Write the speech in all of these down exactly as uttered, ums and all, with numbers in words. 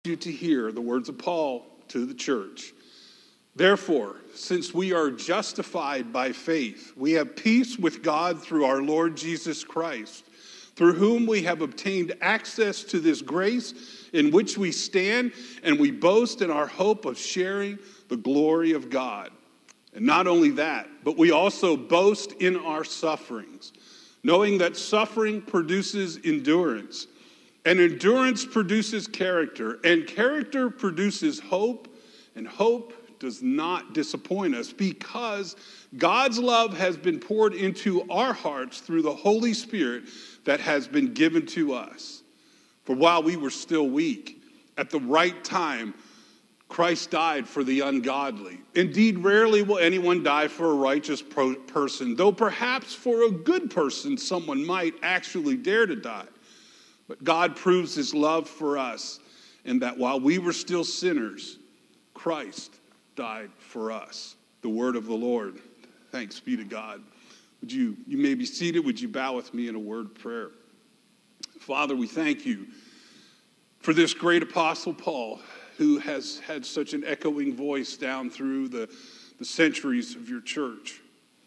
you to hear the words of Paul to the church. Therefore, since we are justified by faith, we have peace with God through our Lord Jesus Christ, through whom we have obtained access to this grace in which we stand, and we boast in our hope of sharing the glory of God. And not only that, but we also boast in our sufferings, knowing that suffering produces endurance, and endurance produces character, and character produces hope, and hope does not disappoint us, because God's love has been poured into our hearts through the Holy Spirit that has been given to us. For while we were still weak, at the right time, Christ died for the ungodly. Indeed, rarely will anyone die for a righteous pro- person, though perhaps for a good person someone might actually dare to die. But God proves his love for us in that while we were still sinners, Christ died for us. The word of the Lord. Thanks be to God. Would you, you may be seated. Would you bow with me in a word of prayer? Father, we thank you for this great apostle Paul, who has had such an echoing voice down through the, the centuries of your church.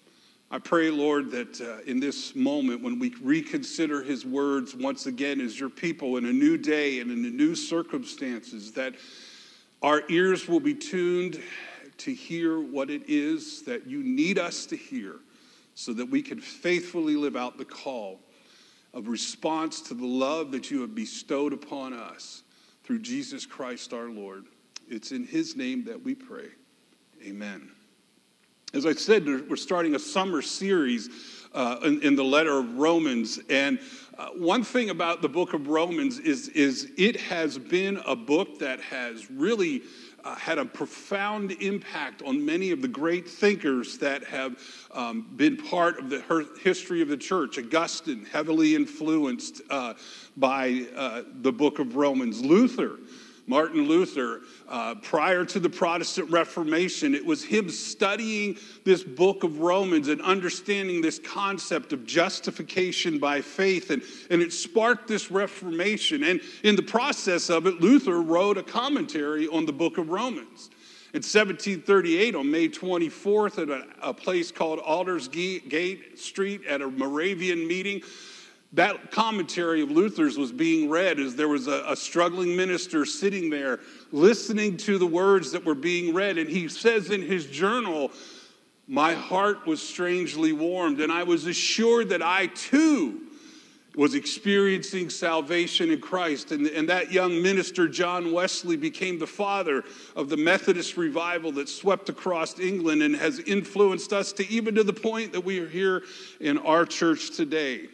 I pray, Lord, that uh, in this moment when we reconsider his words once again as your people in a new day and in the new circumstances, that our ears will be tuned to hear what it is that you need us to hear so that we can faithfully live out the call of response to the love that you have bestowed upon us through Jesus Christ our Lord. It's in his name that we pray. Amen. As I said, we're starting a summer series uh, in, in the letter of Romans. And uh, one thing about the book of Romans is, is it has been a book that has really uh, had a profound impact on many of the great thinkers that have um, been part of the her- history of the church. Augustine, heavily influenced uh, by uh, the book of Romans. Luther, Martin Luther, uh, prior to the Protestant Reformation, it was him studying this book of Romans and understanding this concept of justification by faith, and, and it sparked this Reformation. And in the process of it, Luther wrote a commentary on the book of Romans. In seventeen thirty-eight, on May twenty-fourth, at a, a place called Aldersgate Street at a Moravian meeting, that commentary of Luther's was being read as there was a, a struggling minister sitting there listening to the words that were being read. And he says in his journal, "My heart was strangely warmed, and I was assured that I too was experiencing salvation in Christ." And, and that young minister, John Wesley, became the father of the Methodist revival that swept across England and has influenced us to even to the point that we are here in our church today.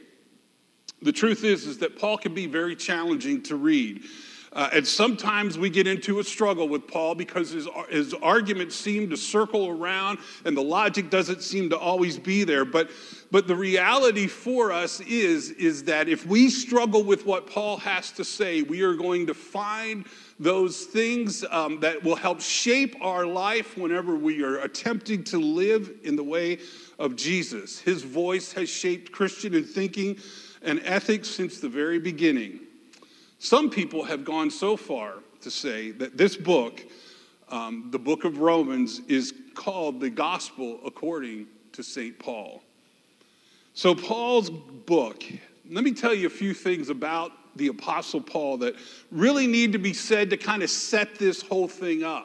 The truth is, is that Paul can be very challenging to read. Uh, and sometimes we get into a struggle with Paul because his, his arguments seem to circle around and the logic doesn't seem to always be there. But, but the reality for us is, is that if we struggle with what Paul has to say, we are going to find those things um, that will help shape our life whenever we are attempting to live in the way of Jesus. His voice has shaped Christian and thinking and ethics since the very beginning. Some people have gone so far to say that this book, um, the book of Romans, is called the Gospel according to Saint Paul. So Paul's book, let me tell you a few things about the Apostle Paul that really need to be said to kind of set this whole thing up.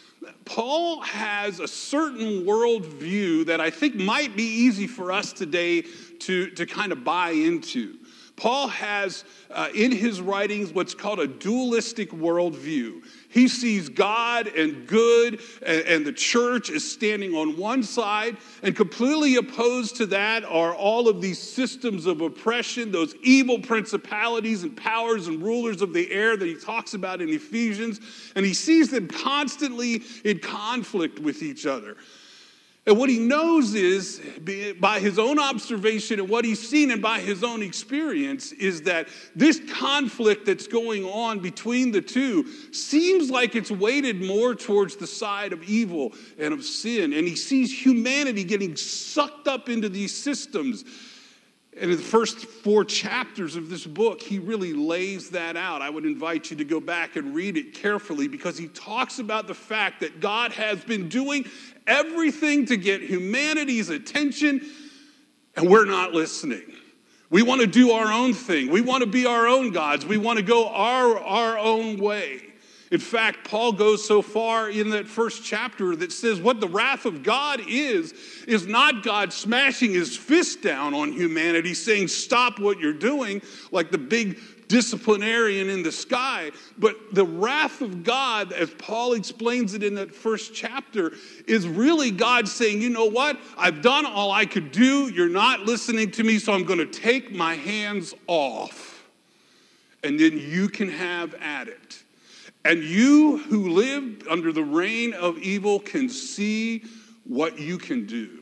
Paul has a certain worldview that I think might be easy for us today to, to kind of buy into. Paul has uh, in his writings what's called a dualistic worldview. He sees God and good and, and the church as standing on one side, and completely opposed to that are all of these systems of oppression, those evil principalities and powers and rulers of the air that he talks about in Ephesians, and he sees them constantly in conflict with each other. And what he knows is, by his own observation and what he's seen and by his own experience, is that this conflict that's going on between the two seems like it's weighted more towards the side of evil and of sin. And he sees humanity getting sucked up into these systems And in the first four chapters of this book, he really lays that out. I would invite you to go back and read it carefully because he talks about the fact that God has been doing everything to get humanity's attention, and we're not listening. We want to do our own thing. We want to be our own gods. We want to go our, our own way. In fact, Paul goes so far in that first chapter that says what the wrath of God is, is not God smashing his fist down on humanity, saying, stop what you're doing, like the big disciplinarian in the sky. But the wrath of God, as Paul explains it in that first chapter, is really God saying, you know what? I've done all I could do. You're not listening to me, so I'm going to take my hands off. And then you can have at it. And you who live under the reign of evil can see what you can do.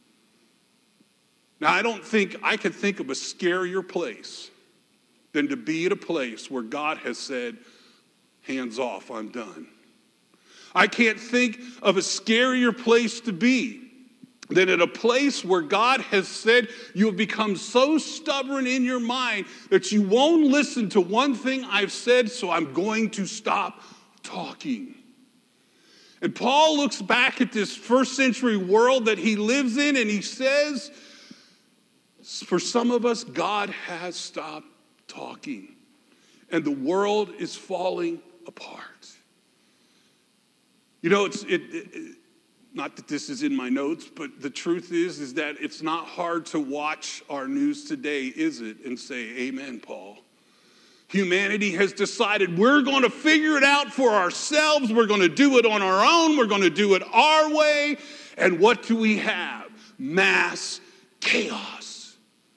Now, I don't think I could think of a scarier place than to be at a place where God has said, hands off, I'm done. I can't think of a scarier place to be than at a place where God has said you have become so stubborn in your mind that you won't listen to one thing I've said, so I'm going to stop talking. And Paul looks back at this first century world that he lives in and he says, for some of us, God has stopped talking and the world is falling apart. You know, it's it, it not that this is in my notes, but the truth is, is that it's not hard to watch our news today, is it? And say, amen, Paul. Humanity has decided we're going to figure it out for ourselves. We're going to do it on our own. We're going to do it our way. And what do we have? Mass chaos.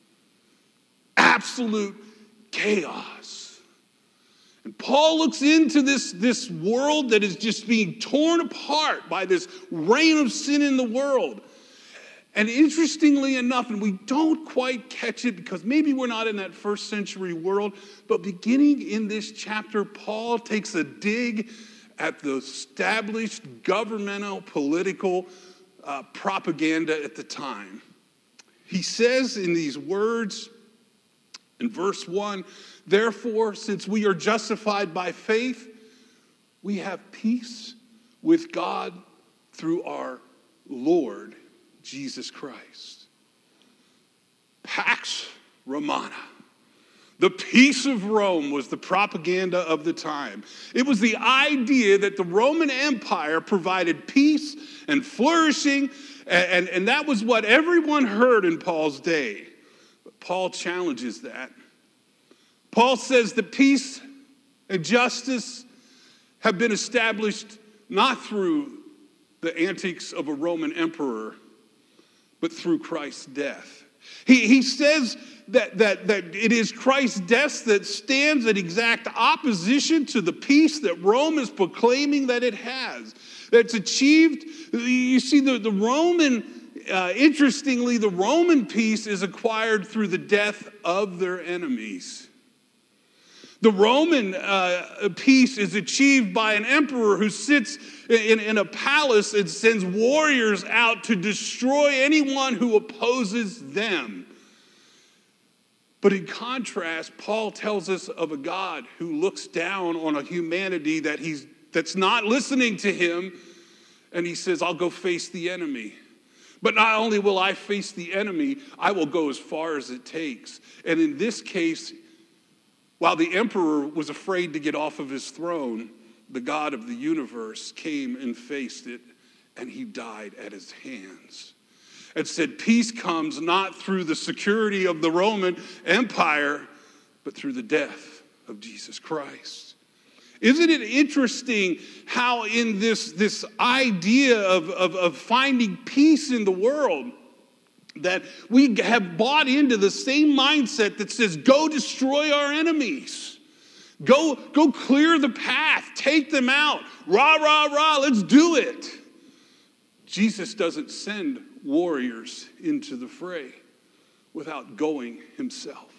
Absolute chaos. And Paul looks into this, this world that is just being torn apart by this reign of sin in the world. And interestingly enough, and we don't quite catch it because maybe we're not in that first century world, but beginning in this chapter, Paul takes a dig at the established governmental political uh, propaganda at the time. He says in these words, in verse one, therefore, since we are justified by faith, we have peace with God through our Lord Jesus Christ. Pax Romana. The peace of Rome was the propaganda of the time. It was the idea that the Roman Empire provided peace and flourishing, and, and, and that was what everyone heard in Paul's day. But Paul challenges that. Paul says that peace and justice have been established not through the antics of a Roman emperor, but through Christ's death. He, he says that, that, that it is Christ's death that stands in exact opposition to the peace that Rome is proclaiming that it has. That's achieved, you see, the, the Roman, uh, interestingly, the Roman peace is acquired through the death of their enemies. The Roman uh, peace is achieved by an emperor who sits in, in a palace and sends warriors out to destroy anyone who opposes them. But in contrast, Paul tells us of a God who looks down on a humanity that he's, that's not listening to him, and he says, I'll go face the enemy. But not only will I face the enemy, I will go as far as it takes. And in this case, while the emperor was afraid to get off of his throne, the God of the universe came and faced it, and he died at his hands. And said, peace comes not through the security of the Roman Empire, but through the death of Jesus Christ. Isn't it interesting how in this, this idea of, of, of finding peace in the world, that we have bought into the same mindset that says, go destroy our enemies. Go, go clear the path. Take them out. Rah, rah, rah. Let's do it. Jesus doesn't send warriors into the fray without going himself.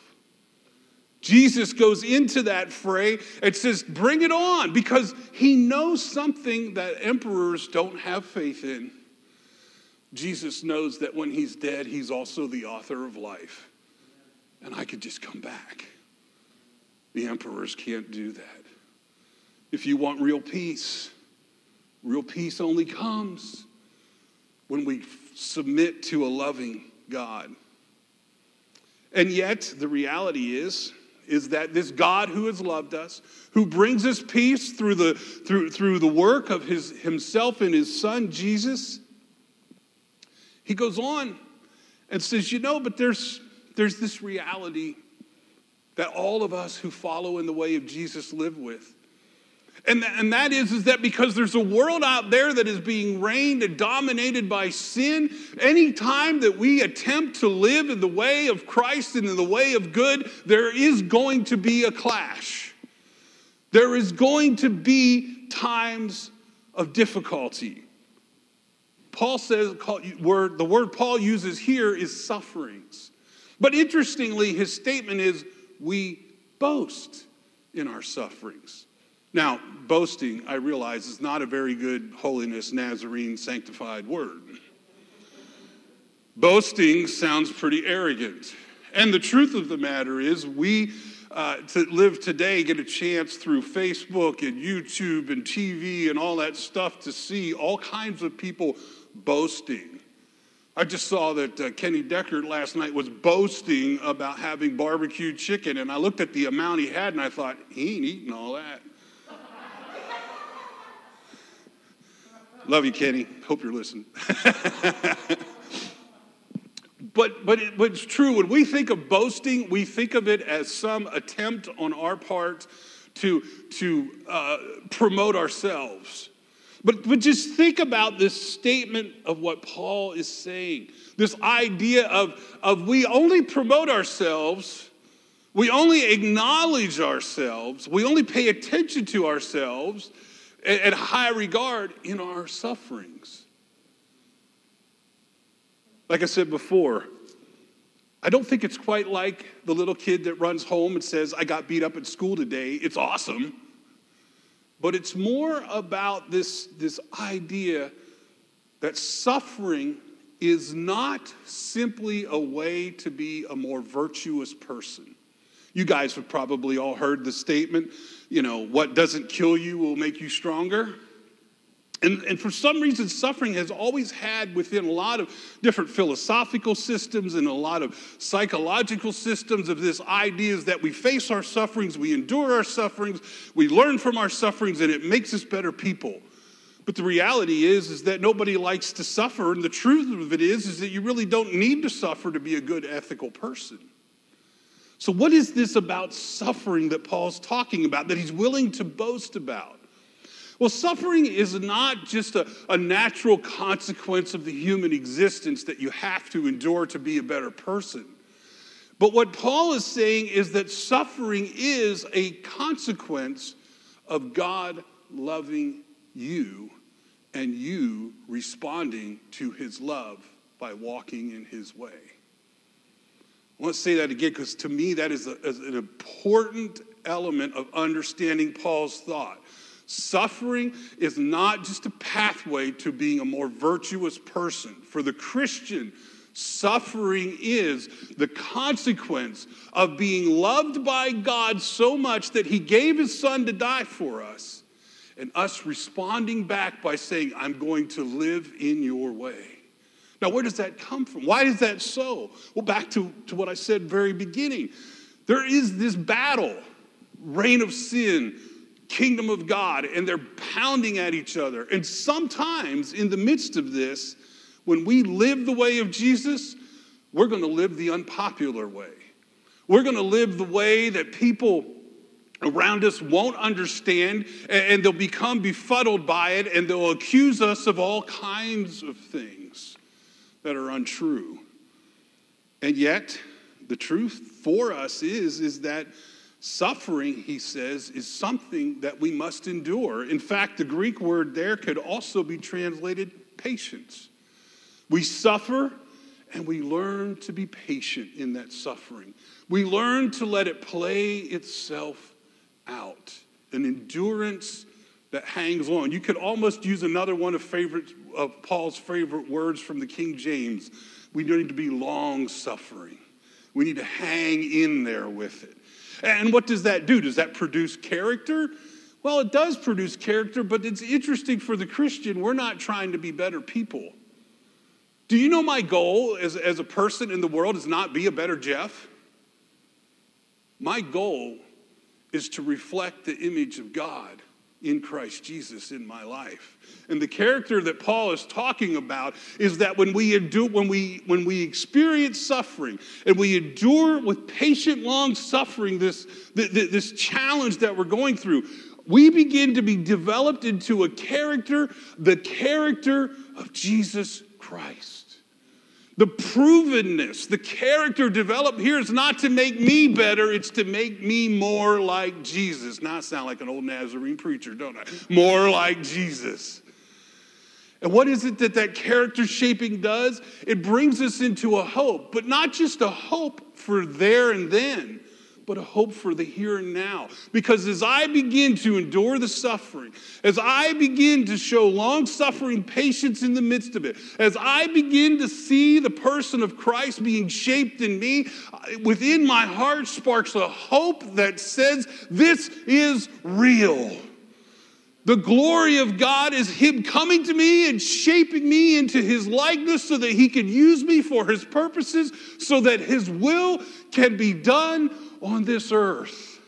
Jesus goes into that fray and says, bring it on, because he knows something that emperors don't have faith in. Jesus knows that when he's dead, he's also the author of life. and I could just come back. The emperors can't do that. If you want real peace, real peace only comes when we submit to a loving God. And yet, the reality is, is that this God who has loved us, who brings us peace through the, through, through the work of his, himself and his son, Jesus, he goes on and says, you know, but there's, there's this reality that all of us who follow in the way of Jesus live with. And, th- and that is, is that because there's a world out there that is being reigned and dominated by sin, any time that we attempt to live in the way of Christ and in the way of good, there is going to be a clash. There is going to be times of difficulty. Paul says, word, the word Paul uses here is sufferings. But interestingly, his statement is, we boast in our sufferings. Now, boasting, I realize, is not a very good holiness, Nazarene, sanctified word. Boasting sounds pretty arrogant. And the truth of the matter is, we uh, to live today get a chance through Facebook and YouTube and T V and all that stuff to see all kinds of people boasting. I just saw that uh, Kenny Deckard last night was boasting about having barbecued chicken, and I looked at the amount he had, and I thought, he ain't eating all that. Love you, Kenny. Hope you're listening. but but, it, but it's true. When we think of boasting, we think of it as some attempt on our part to, to uh, promote ourselves. But, but just think about this statement of what Paul is saying. This idea of, of we only promote ourselves, we only acknowledge ourselves, we only pay attention to ourselves at, at high regard in our sufferings. Like I said before, I don't think it's quite like the little kid that runs home and says, I got beat up at school today. It's awesome. But it's more about this, this idea that suffering is not simply a way to be a more virtuous person. You guys have probably all heard the statement, you know, what doesn't kill you will make you stronger. And, and for some reason, suffering has always had within a lot of different philosophical systems and a lot of psychological systems of this idea is that we face our sufferings, we endure our sufferings, we learn from our sufferings, and it makes us better people. But the reality is, is that nobody likes to suffer, and the truth of it is, is that you really don't need to suffer to be a good ethical person. So what is this about suffering that Paul's talking about, that he's willing to boast about? Well, suffering is not just a, a natural consequence of the human existence that you have to endure to be a better person. But what Paul is saying is that suffering is a consequence of God loving you and you responding to his love by walking in his way. I want to say that again because to me that is, a, is an important element of understanding Paul's thought. Suffering is not just a pathway to being a more virtuous person. For the Christian, suffering is the consequence of being loved by God so much that he gave his son to die for us, and us responding back by saying, I'm going to live in your way. Now, where does that come from? Why is that so? Well, back to, to what I said very beginning. There is this battle, reign of sin, kingdom of God, and they're pounding at each other. And sometimes in the midst of this, when we live the way of Jesus, we're going to live the unpopular way. We're going to live the way that people around us won't understand, and they'll become befuddled by it, and they'll accuse us of all kinds of things that are untrue. And yet, the truth for us is, is that suffering, he says, is something that we must endure. In fact, the Greek word there could also be translated patience. We suffer and we learn to be patient in that suffering. We learn to let it play itself out. An endurance that hangs on. You could almost use another one of favorite of Paul's favorite words from the King James. We need to be long suffering. We need to hang in there with it. And what does that do? Does that produce character? Well, it does produce character, but it's interesting for the Christian, we're not trying to be better people. Do you know my goal as, as a person in the world is not be a better Jeff? My goal is to reflect the image of God in Christ Jesus in my life. And the character that Paul is talking about is that when we endure, when we when we experience suffering and we endure with patient long suffering this, this challenge that we're going through, we begin to be developed into a character, the character of Jesus Christ. The provenness, the character developed here is not to make me better, it's to make me more like Jesus. Now I sound like an old Nazarene preacher, don't I? More like Jesus. And what is it that that character shaping does? It brings us into a hope, but not just a hope for there and then, but a hope for the here and now. Because as I begin to endure the suffering, as I begin to show long-suffering patience in the midst of it, as I begin to see the person of Christ being shaped in me, within my heart sparks a hope that says, this is real. The glory of God is him coming to me and shaping me into his likeness so that he can use me for his purposes, so that his will can be done on this earth.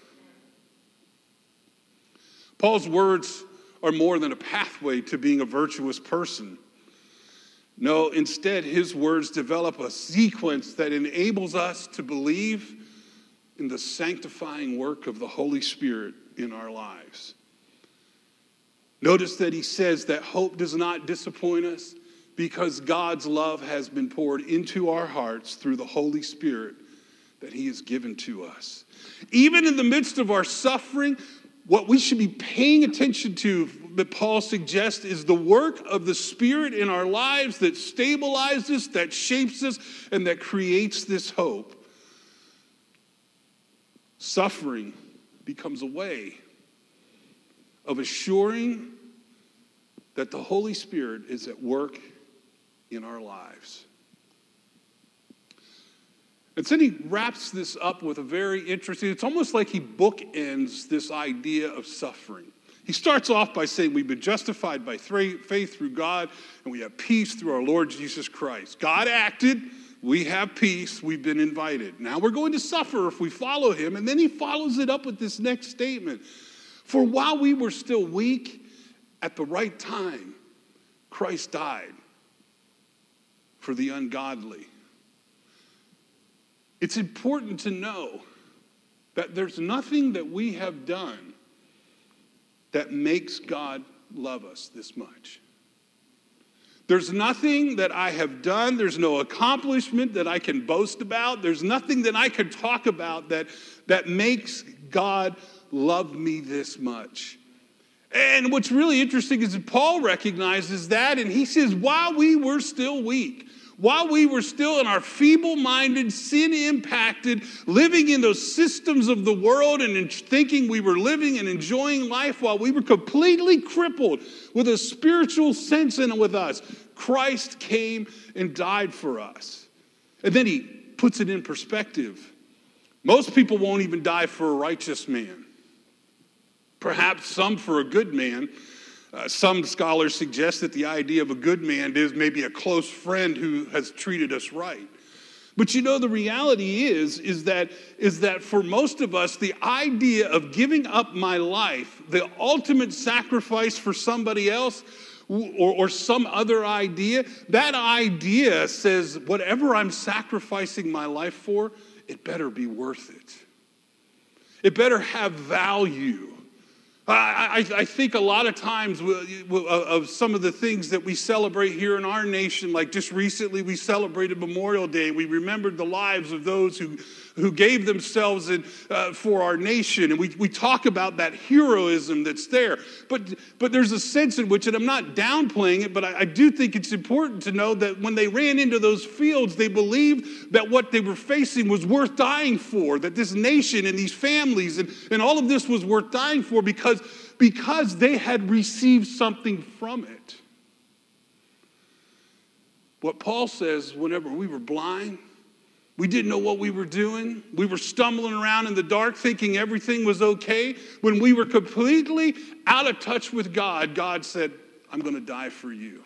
Paul's words are more than a pathway to being a virtuous person. No, instead, his words develop a sequence that enables us to believe in the sanctifying work of the Holy Spirit in our lives. Notice that he says that hope does not disappoint us because God's love has been poured into our hearts through the Holy Spirit that he has given to us. Even in the midst of our suffering, what we should be paying attention to, that Paul suggests, is the work of the Spirit in our lives that stabilizes, that shapes us, and that creates this hope. Suffering becomes a way of assuring that the Holy Spirit is at work in our lives. And then he wraps this up with a very interesting, it's almost like he bookends this idea of suffering. He starts off by saying we've been justified by faith through God, and we have peace through our Lord Jesus Christ. God acted, we have peace, we've been invited. Now we're going to suffer if we follow him. And then he follows it up with this next statement. For while we were still weak, at the right time, Christ died for the ungodly. It's important to know that there's nothing that we have done that makes God love us this much. There's nothing that I have done. There's no accomplishment that I can boast about. There's nothing that I can talk about that, that makes God love me this much. And what's really interesting is that Paul recognizes that, and he says, while we were still weak, while we were still in our feeble-minded, sin-impacted, living in those systems of the world and thinking we were living and enjoying life, while we were completely crippled with a spiritual sense in with us, Christ came and died for us. And then he puts it in perspective. Most people won't even die for a righteous man. Perhaps some for a good man. Uh, some scholars suggest that the idea of a good man is maybe a close friend who has treated us right. But you know, the reality is, is that, is that for most of us, the idea of giving up my life, the ultimate sacrifice for somebody else, or, or some other idea, that idea says, whatever I'm sacrificing my life for, it better be worth it. It better have value. I, I, I think a lot of times of some of the things that we celebrate here in our nation, like just recently we celebrated Memorial Day. We remembered the lives of those who, who gave themselves in, uh, for our nation. And we, we talk about that heroism that's there. But, but there's a sense in which, and I'm not downplaying it, but I, I do think it's important to know that when they ran into those fields, they believed that what they were facing was worth dying for, that this nation and these families and, and all of this was worth dying for because Because they had received something from it. What Paul says, whenever we were blind, We didn't know what we were doing. We were stumbling around in the dark thinking everything was okay. When we were completely out of touch with God, God said, I'm going to die for you.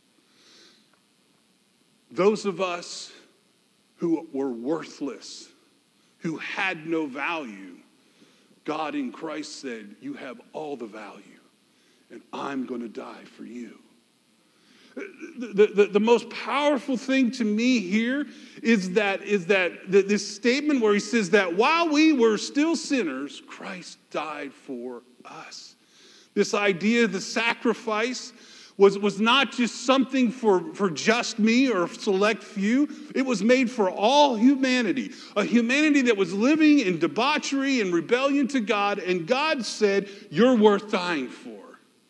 Those of us who were worthless, who had no value, God in Christ said, you have all the value, and I'm going to die for you. The, the, the most powerful thing to me here is that, is that the, this statement where he says that while we were still sinners, Christ died for us. This idea of the sacrifice was, was not just something for, for just me or select few. It was made for all humanity, a humanity that was living in debauchery and rebellion to God, and God said, you're worth dying for.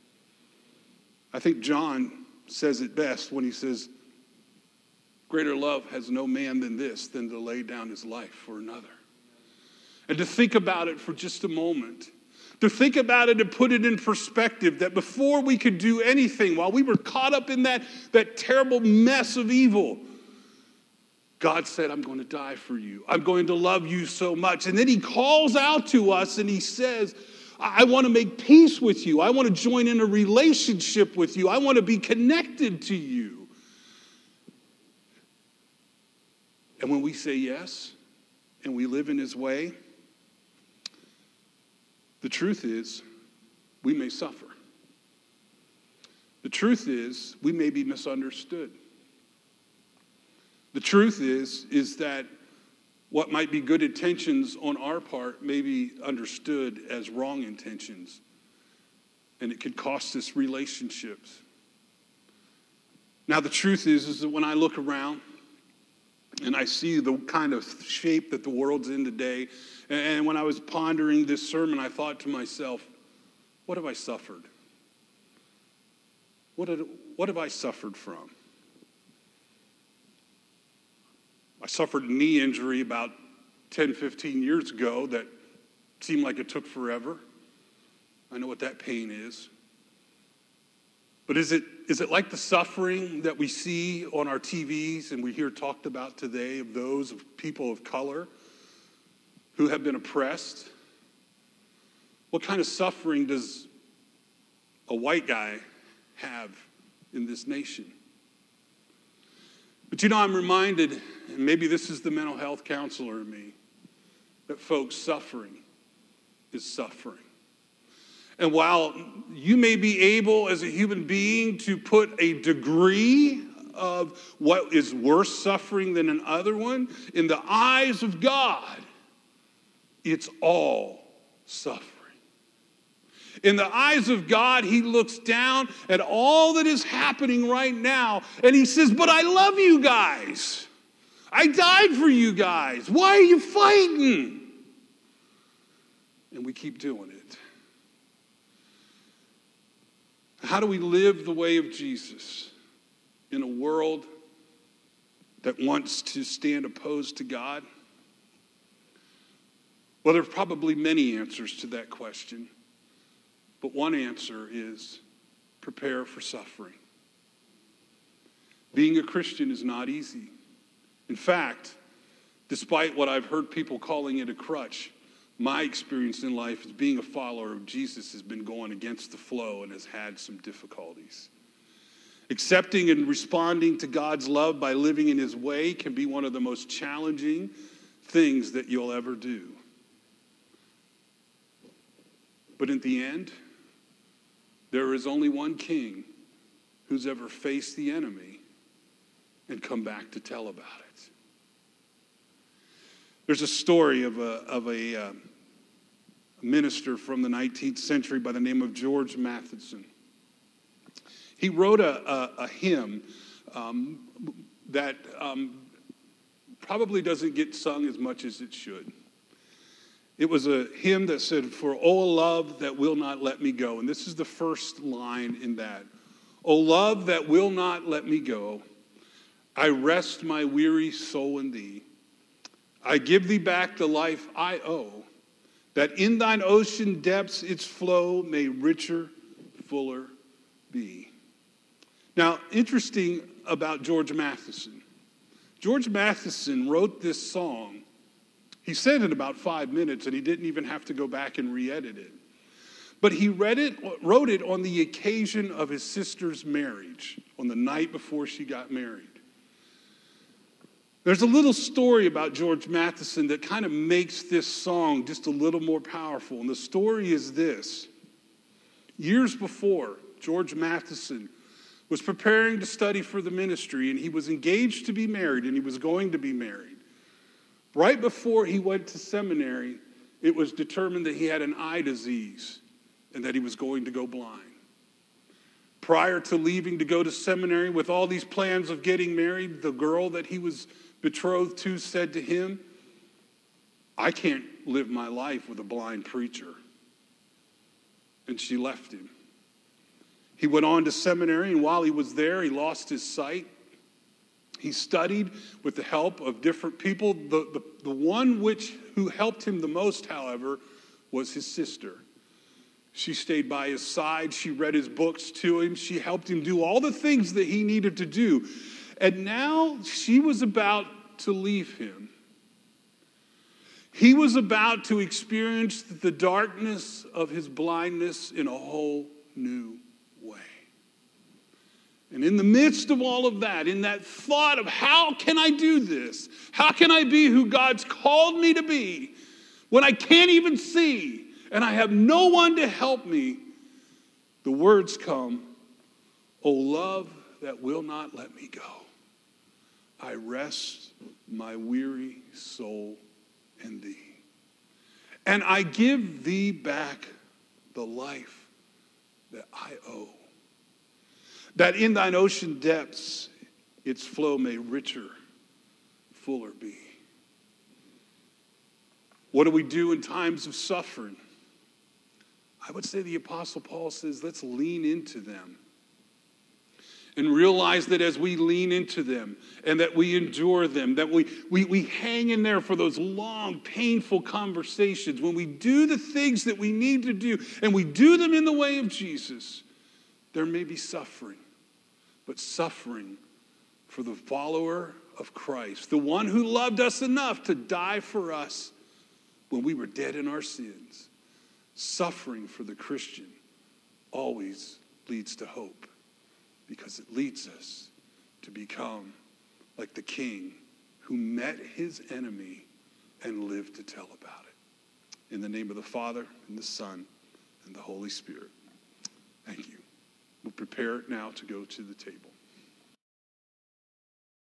I think John says it best when he says, greater love has no man than this, than to lay down his life for another. And to think about it for just a moment, to think about it and put it in perspective that before we could do anything, while we were caught up in that, that terrible mess of evil, God said, I'm going to die for you. I'm going to love you so much. And then he calls out to us and he says, I want to make peace with you. I want to join in a relationship with you. I want to be connected to you. And when we say yes and we live in his way, the truth is we may suffer. The truth is we may be misunderstood. The truth is, is that what might be good intentions on our part may be understood as wrong intentions, and it could cost us relationships. Now, the truth is, is that when I look around and I see the kind of shape that the world's in today, and when I was pondering this sermon, I thought to myself, what have I suffered? What, did, what have I suffered from? I suffered a knee injury about ten, fifteen years ago that seemed like it took forever. I know what that pain is. But is it is it like the suffering that we see on our T Vs and we hear talked about today of those of people of color who have been oppressed? What kind of suffering does a white guy have in this nation? But you know, I'm reminded, and maybe this is the mental health counselor in me, that folks, suffering is suffering. And while you may be able as a human being to put a degree of what is worse suffering than another one, in the eyes of God, it's all suffering. In the eyes of God, he looks down at all that is happening right now, and he says, but I love you guys. I died for you guys. Why are you fighting? And we keep doing it. How do we live the way of Jesus in a world that wants to stand opposed to God? Well, there are probably many answers to that question. But one answer is prepare for suffering. Being a Christian is not easy. In fact, despite what I've heard people calling it a crutch, my experience in life as being a follower of Jesus has been going against the flow and has had some difficulties. Accepting and responding to God's love by living in his way can be one of the most challenging things that you'll ever do. But in the end, there is only one king who's ever faced the enemy and come back to tell about it. There's a story of a, of a uh, minister from the nineteenth century by the name of George Matheson. He wrote a, a, a hymn um, that um, probably doesn't get sung as much as it should. It was a hymn that said, for oh, love that will not let me go. And this is the first line in that. Oh, love that will not let me go. I rest my weary soul in thee. I give thee back the life I owe, that in thine ocean depths its flow may richer, fuller be. Now, interesting about George Matheson. George Matheson wrote this song. He said it about five minutes, and he didn't even have to go back and re-edit it. But he read it, wrote it on the occasion of his sister's marriage, on the night before she got married. There's a little story about George Matheson that kind of makes this song just a little more powerful. And the story is this. Years before, George Matheson was preparing to study for the ministry, and he was engaged to be married, and he was going to be married. Right before he went to seminary, it was determined that he had an eye disease and that he was going to go blind. Prior to leaving to go to seminary with all these plans of getting married, the girl that he was betrothed to said to him, "I can't live my life with a blind preacher." And she left him. He went on to seminary, and while he was there, he lost his sight. He studied with the help of different people. The, the, the one which who helped him the most, however, was his sister. She stayed by his side. She read his books to him. She helped him do all the things that he needed to do. And now she was about to leave him. He was about to experience the darkness of his blindness in a whole new way. And in the midst of all of that, in that thought of how can I do this? How can I be who God's called me to be when I can't even see and I have no one to help me? The words come, "O love that will not let me go, I rest my weary soul in thee. And I give thee back the life that I owe, that in thine ocean depths its flow may richer, fuller be." What do we do in times of suffering? I would say the Apostle Paul says, let's lean into them. And realize that as we lean into them and that we endure them, that we, we, we hang in there for those long, painful conversations, when we do the things that we need to do and we do them in the way of Jesus, there may be suffering, but suffering for the follower of Christ, the one who loved us enough to die for us when we were dead in our sins. Suffering for the Christian always leads to hope, because it leads us to become like the king who met his enemy and lived to tell about it. In the name of the Father, and the Son, and the Holy Spirit. Thank you. We'll prepare now to go to the table.